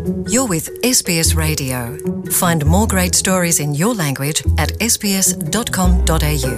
You're with SBS Radio. Find more great stories in your language at sbs.com.au.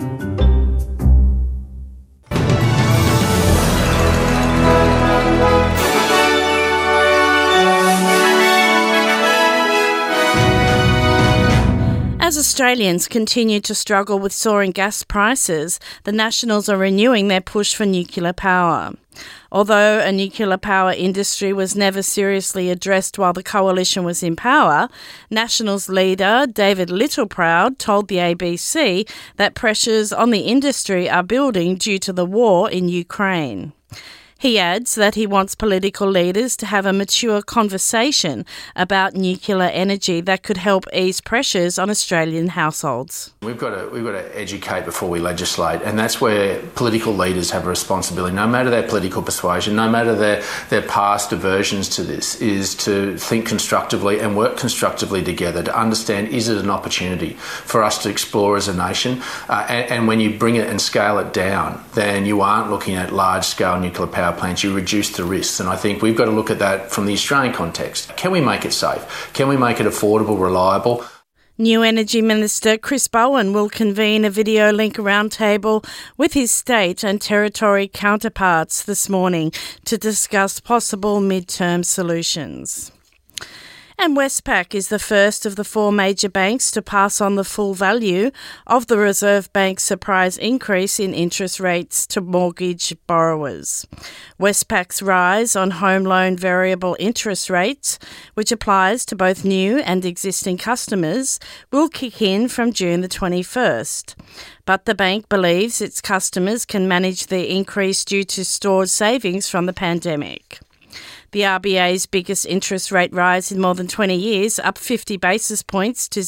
As Australians continue to struggle with soaring gas prices, the Nationals are renewing their push for nuclear power. Although a nuclear power industry was never seriously addressed while the coalition was in power, Nationals leader David Littleproud told the ABC that pressures on the industry are building due to the war in Ukraine. He adds that he wants political leaders to have a mature conversation about nuclear energy that could help ease pressures on Australian households. We've got to educate before we legislate, and that's where political leaders have a responsibility, no matter their political persuasion, no matter their past aversions to this, is to think constructively and work constructively together to understand, is it an opportunity for us to explore as a nation? And when you bring it and scale it down, then you aren't looking at large-scale nuclear power plants, you reduce the risks. And I think we've got to look at that from the Australian context. Can we make it safe? Can we make it affordable, reliable? New Energy Minister Chris Bowen will convene a video link roundtable with his state and territory counterparts this morning to discuss possible mid-term solutions. And Westpac is the first of the four major banks to pass on the full value of the Reserve Bank's surprise increase in interest rates to mortgage borrowers. Westpac's rise on home loan variable interest rates, which applies to both new and existing customers, will kick in from June the 21st. But the bank believes its customers can manage the increase due to stored savings from the pandemic. The RBA's biggest interest rate rise in more than 20 years, up 50 basis points to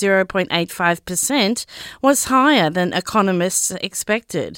0.85%, was higher than economists expected.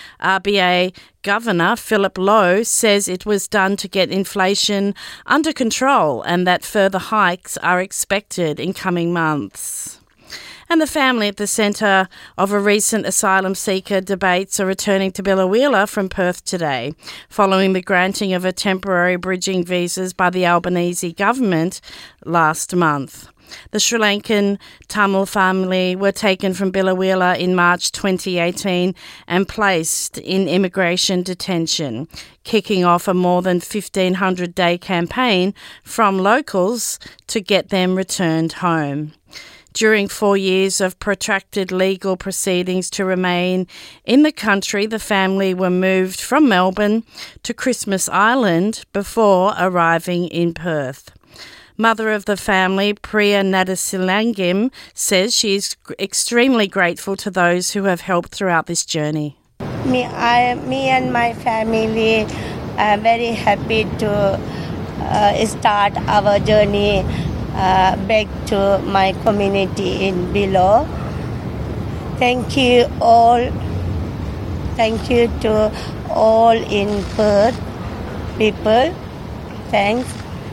RBA Governor Philip Lowe says it was done to get inflation under control and that further hikes are expected in coming months. And the family at the centre of a recent asylum seeker debates are returning to Biloela from Perth today, following the granting of a temporary bridging visas by the Albanese government last month. The Sri Lankan Tamil family were taken from Biloela in March 2018 and placed in immigration detention, kicking off a more than 1,500-day campaign from locals to get them returned home. During 4 years of protracted legal proceedings to remain in the country, the family were moved from Melbourne to Christmas Island before arriving in Perth. Mother of the family, Priya Nadasilangam, says she is extremely grateful to those who have helped throughout this journey. Me and my family are very happy to start our journey back to my community in below. Thank you all. Thank you to all in Perth people. Thanks.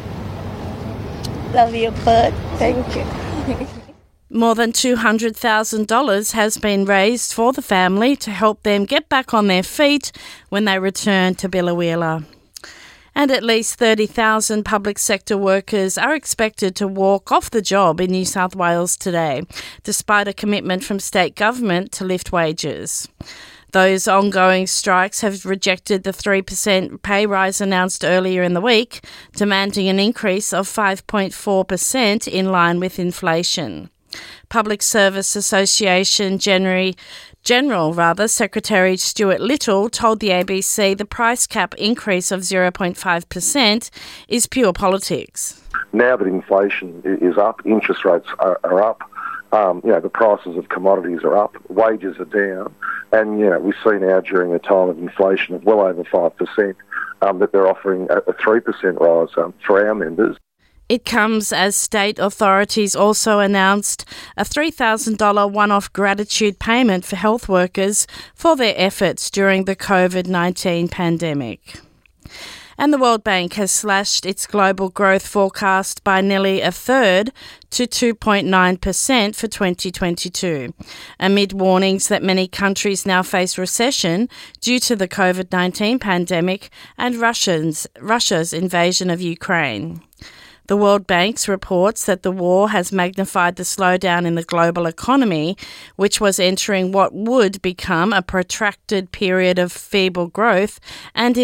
Love you, Perth. Thank you. More than $200,000 has been raised for the family to help them get back on their feet when they return to Biloela. And at least 30,000 public sector workers are expected to walk off the job in New South Wales today, despite a commitment from state government to lift wages. Those ongoing strikes have rejected the 3% pay rise announced earlier in the week, demanding an increase of 5.4% in line with inflation. Public Service Association General Secretary Stuart Little told the ABC the price cap increase of 0.5% is pure politics. Now that inflation is up, interest rates are up, the prices of commodities are up, wages are down, and we see now during a time of inflation of well over 5% that they're offering a 3% rise for our members. It comes as state authorities also announced a $3,000 one-off gratitude payment for health workers for their efforts during the COVID-19 pandemic. And the World Bank has slashed its global growth forecast by nearly a third to 2.9% for 2022, amid warnings that many countries now face recession due to the COVID-19 pandemic and Russia's invasion of Ukraine. The World Bank reports that the war has magnified the slowdown in the global economy, which was entering what would become a protracted period of feeble growth and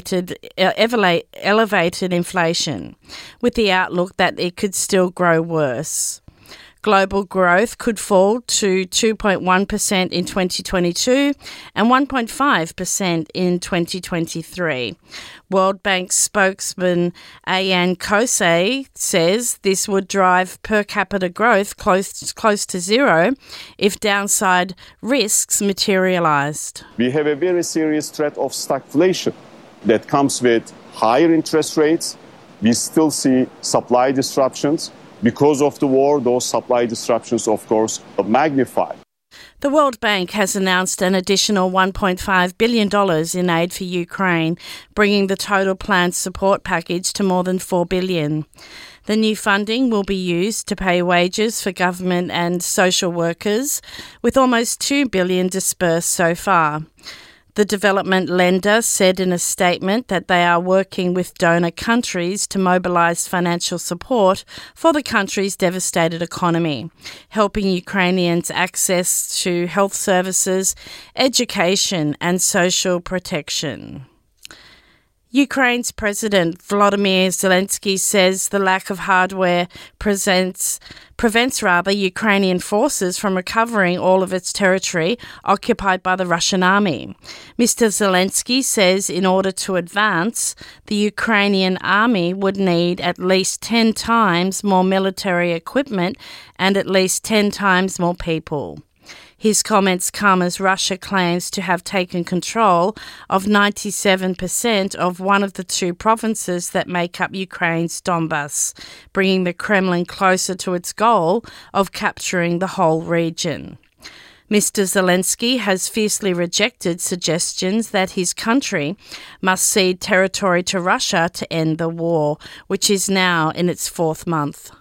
elevated inflation, with the outlook that it could still grow worse. Global growth could fall to 2.1% in 2022 and 1.5% in 2023. World Bank spokesman Ayaan Kosei says this would drive per capita growth close to zero if downside risks materialised. We have a very serious threat of stagflation that comes with higher interest rates. We still see supply disruptions. Because of the war, those supply disruptions, of course, are magnified. The World Bank has announced an additional $1.5 billion in aid for Ukraine, bringing the total planned support package to more than $4 billion. The new funding will be used to pay wages for government and social workers, with almost $2 billion dispersed so far. The development lender said in a statement that they are working with donor countries to mobilise financial support for the country's devastated economy, helping Ukrainians access to health services, education and social protection. Ukraine's President Volodymyr Zelensky says the lack of hardware prevents Ukrainian forces from recovering all of its territory occupied by the Russian army. Mr. Zelensky says in order to advance, the Ukrainian army would need at least 10 times more military equipment and at least 10 times more people. His comments come as Russia claims to have taken control of 97% of one of the two provinces that make up Ukraine's Donbas, bringing the Kremlin closer to its goal of capturing the whole region. Mr. Zelensky has fiercely rejected suggestions that his country must cede territory to Russia to end the war, which is now in its fourth month.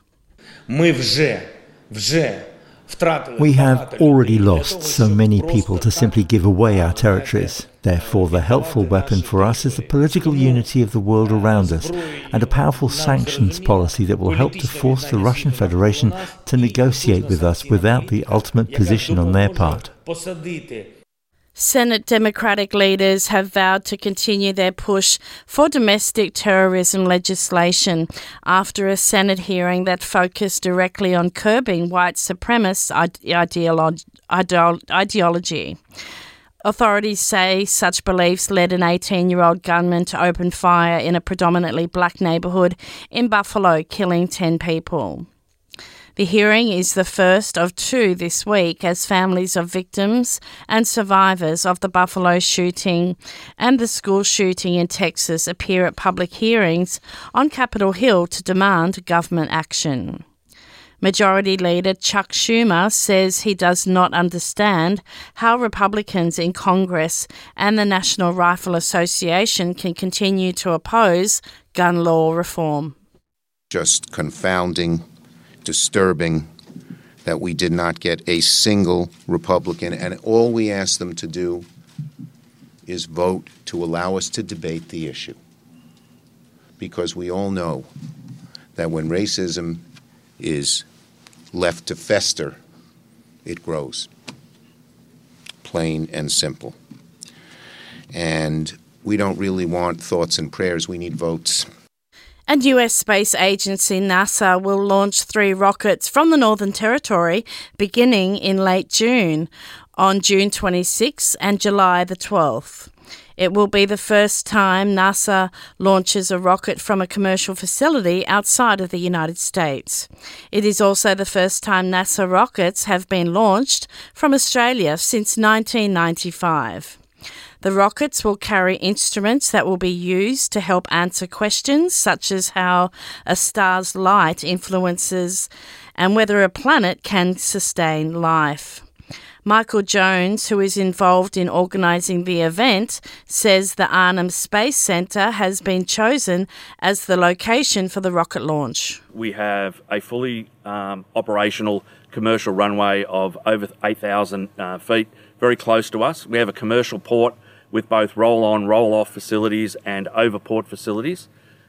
We have already lost so many people to simply give away our territories. Therefore, the helpful weapon for us is the political unity of the world around us and a powerful sanctions policy that will help to force the Russian Federation to negotiate with us without the ultimate position on their part. Senate Democratic leaders have vowed to continue their push for domestic terrorism legislation after a Senate hearing that focused directly on curbing white supremacist ideology. Authorities say such beliefs led an 18-year-old gunman to open fire in a predominantly black neighbourhood in Buffalo, killing 10 people. The hearing is the first of two this week as families of victims and survivors of the Buffalo shooting and the school shooting in Texas appear at public hearings on Capitol Hill to demand government action. Majority Leader Chuck Schumer says he does not understand how Republicans in Congress and the National Rifle Association can continue to oppose gun law reform. Just confounding, disturbing that we did not get a single Republican, and all we asked them to do is vote to allow us to debate the issue. Because we all know that when racism is left to fester, it grows. Plain and simple. And we don't really want thoughts and prayers, we need votes. And US space agency NASA will launch 3 rockets from the Northern Territory beginning in late June, on June 26 and July the 12th. It will be the first time NASA launches a rocket from a commercial facility outside of the United States. It is also the first time NASA rockets have been launched from Australia since 1995. The rockets will carry instruments that will be used to help answer questions such as how a star's light influences and whether a planet can sustain life. Michael Jones, who is involved in organising the event, says the Arnhem Space Centre has been chosen as the location for the rocket launch. We have a fully operational commercial runway of over 8,000 feet, very close to us. We have a commercial port with both roll-on, roll-off facilities and overport facilities.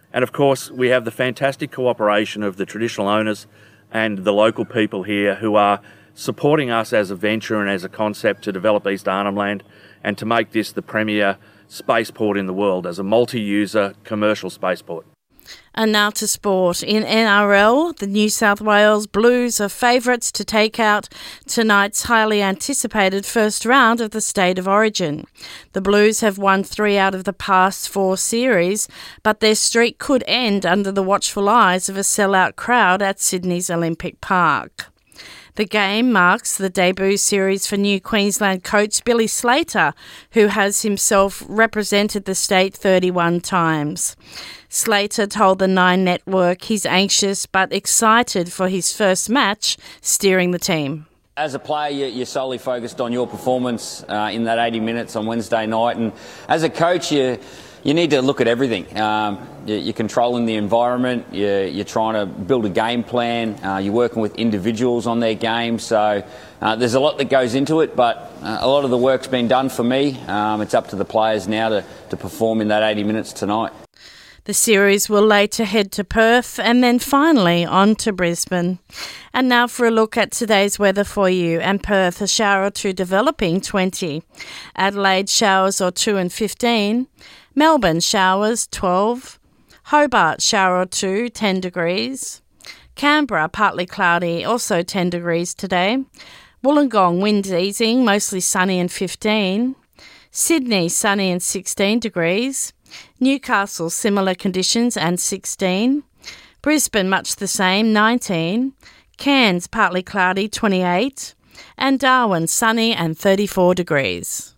And of course, we have the fantastic cooperation of the traditional owners and the local people here who are supporting us as a venture and as a concept to develop East Arnhem Land and to make this the premier spaceport in the world as a multi-user commercial spaceport. And now to sport. In NRL, the New South Wales Blues are favourites to take out tonight's highly anticipated first round of the State of Origin. The Blues have won 3 out of the past 4 series, but their streak could end under the watchful eyes of a sellout crowd at Sydney's Olympic Park. The game marks the debut series for new Queensland coach Billy Slater, who has himself represented the state 31 times. Slater told the Nine Network he's anxious but excited for his first match steering the team. As a player, you're solely focused on your performance in that 80 minutes on Wednesday night, and as a coach, you need to look at everything. You're controlling the environment, you're trying to build a game plan, you're working with individuals on their game, so there's a lot that goes into it, but a lot of the work's been done for me. It's up to the players now to perform in that 80 minutes tonight. The series will later head to Perth and then finally on to Brisbane. And now for a look at today's weather for you. And Perth, a shower or 2 developing, 20. Adelaide, showers or 2 and 15. Melbourne, showers, 12. Hobart, shower or 2, 10 degrees. Canberra, partly cloudy, also 10 degrees today. Wollongong, winds easing, mostly sunny and 15. Sydney, sunny and 16 degrees. Newcastle, similar conditions and 16. Brisbane, much the same, 19. Cairns, partly cloudy, 28. And Darwin, sunny and 34 degrees.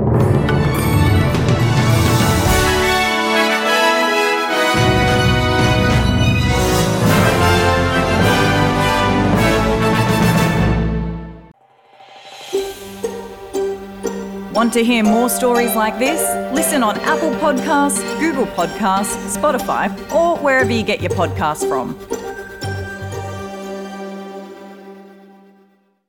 Want to hear more stories like this? Listen on Apple Podcasts, Google Podcasts, Spotify, or wherever you get your podcasts from.